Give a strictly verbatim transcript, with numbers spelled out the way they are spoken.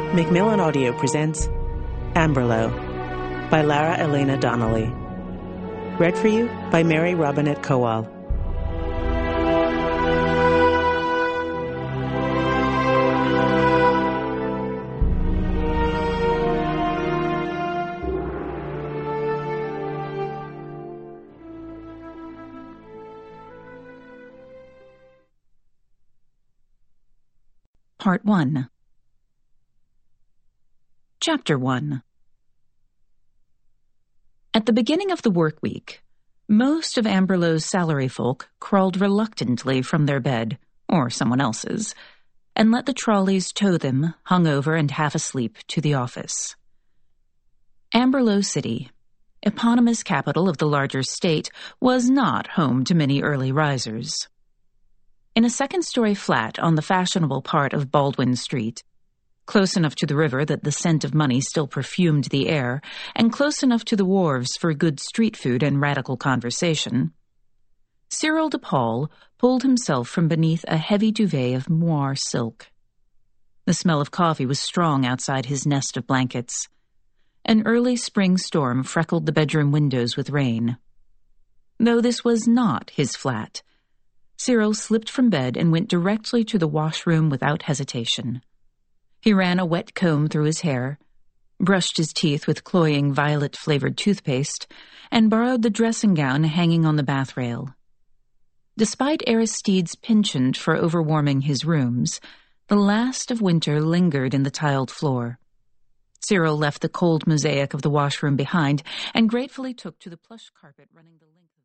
Macmillan Audio presents Amberlow by Lara Elena Donnelly. Read for you by Mary Robinette Kowal. Part one. Chapter one. At the beginning of the work week, most of Amberlow's salary folk crawled reluctantly from their bed, or someone else's, and let the trolleys tow them, hungover and half asleep, to the office. Amberlow City, eponymous capital of the larger state, was not home to many early risers. In a second-story flat on the fashionable part of Baldwin Street, close enough to the river that the scent of money still perfumed the air, and close enough to the wharves for good street food and radical conversation, Cyril DePaul pulled himself from beneath a heavy duvet of moire silk. The smell of coffee was strong outside his nest of blankets. An early spring storm freckled the bedroom windows with rain. Though this was not his flat, Cyril slipped from bed and went directly to the washroom without hesitation. He ran a wet comb through his hair, brushed his teeth with cloying violet-flavored toothpaste, and borrowed the dressing gown hanging on the bath rail. Despite Aristide's penchant for overwarming his rooms, the last of winter lingered in the tiled floor. Cyril left the cold mosaic of the washroom behind and gratefully took to the plush carpet running the length of